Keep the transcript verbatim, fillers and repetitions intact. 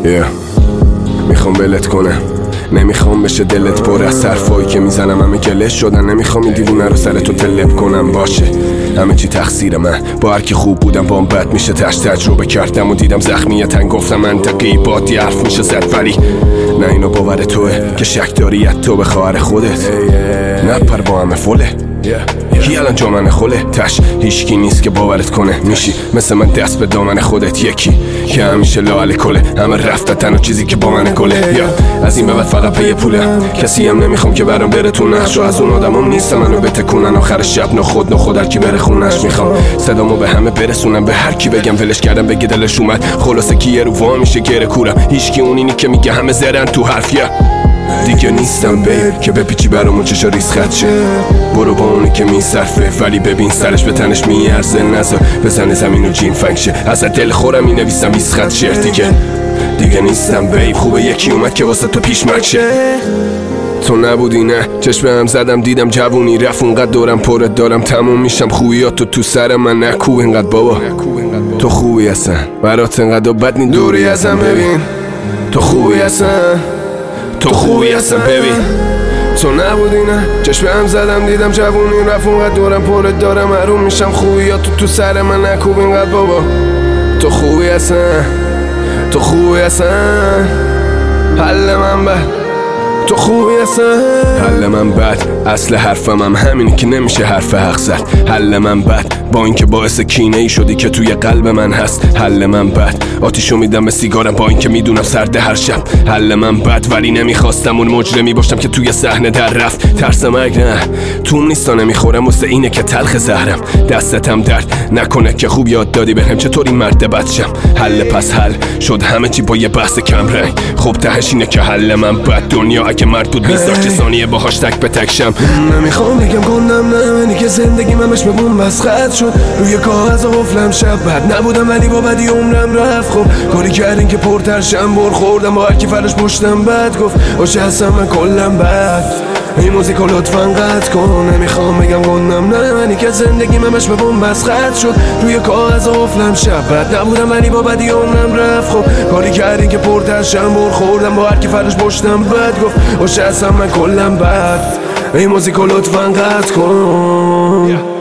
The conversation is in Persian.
yeah. میخوام ولت کنم، نمیخوام بشه دلت پر از حرفایی که میزنم همه گلش شدن. نمیخوام این دیوونه رو سر تو تلپ کنم. باشه همه چی تقصیر من، با هر کی خوب بودم با هم بد میشه. تش تجربه کردم و دیدم زخمیتن، گفتم منطقی بادی حرف میشه زد. ولی نه اینو باور توه که شک داری تو به خواهر خودت. نپر با همه فله کی الان جامن خله. تش هیچکی نیست که باورت کنه میشی مثل من دست به دامن خودت. یکی که همیشه لاله کله، همه رفته تنها چیزی که با من گله. یا از این به بعد فقط پی پولم، کسی هم نمیخوام که برام بره تو نقش. و از اون آدمام نیستم منو بتکونن آخر شب نه خود نه خود هر کی بره خونش. میخوام صدامو به همه برسونم، به هر کی بگم ولش کردم بگه دلش اومد. خلاصه کی رو وا میشه گره کورم، هیچکی اونینی که میگه همه زرن تو حرف. یا دیگه نیستم بیب که بپیچی برامون چشا ریز خط شه. برو با اونی که میصرفه ولی ببین سرش به تنش میارزه. نذار بزنه زمین و جین فنگ شه، از دل خورم مینویسم بیست خط شعر. دیگه دیگه نیستم بیب، خوبه یکی اومد که واسه تو پیشمرگ شه. تو نبودی نه چشم هم زدم دیدم جوونی رفت اونقدر دورم پرت دارم تموم میشم. خوبیاتو تو سر من نکوب اینقدر بابا، تو خوبی هستن برات اینقدر بد نی دوری ازم. ببین تو خوبی هستن، تو خوبی هستن ببین. تو نبودی نه چشم هم زدم دیدم جوونی رفت اونقدر دورم پرت دارم محروم میشم. خوبیاتو تو سر من نکوب اینقدر بابا، تو خوبی هستن، تو خوبی هستن. حل من بد، تو خوبی هستن. حل من بد، اصل حرفم هم همینی که نمیشه حرف حق زد. حل من بد با اینکه باعث کینه ای شدی که توی قلب من هست. حل من بد آتیشو میدم به سیگارم با اینکه میدونم سرده هر شب. حل من بد ولی نمیخواستم اون مجرمی باشم که توی صحنه در رفت. ترس مرگ نه توم نیستا نمیخورم واسه اینه که تلخ زهرم. دستتم درد نکنه که خوب یاد دادی بهم چطوری مرد بد شم. حل پس حل شد همه چی با یه بحث کم رنگ. خب تهش اینه که حل من بد دنیا اگه مرد بود میذاشت ثانیه باهاش تک به تک شم. نمیخوام بگم گندم نه منی که زندگی همش به بوم بس خط شد. روی کاغذ قفلم شب بد نبودم ولی با بدی عمرم رفت. خب کاری کردین که پرتر شم بر خوردم با هر کی فرش پشتم بد گفت باشه هستم من کلم بد. این موزیکو لطفاً قطع کن. نمیخوام بگم گندم نه منی که زندگی همش به بوم بس خط شد. روی کاغذ قفلم شب بد نبودم ولی با بدی عمرم رفت. خب کاری کردین که پرتر شم بر خوردم با هر کی فرش پشتم بد گفت باشه هستم من کلم بد. این موزیکو لطفاً قطع کن.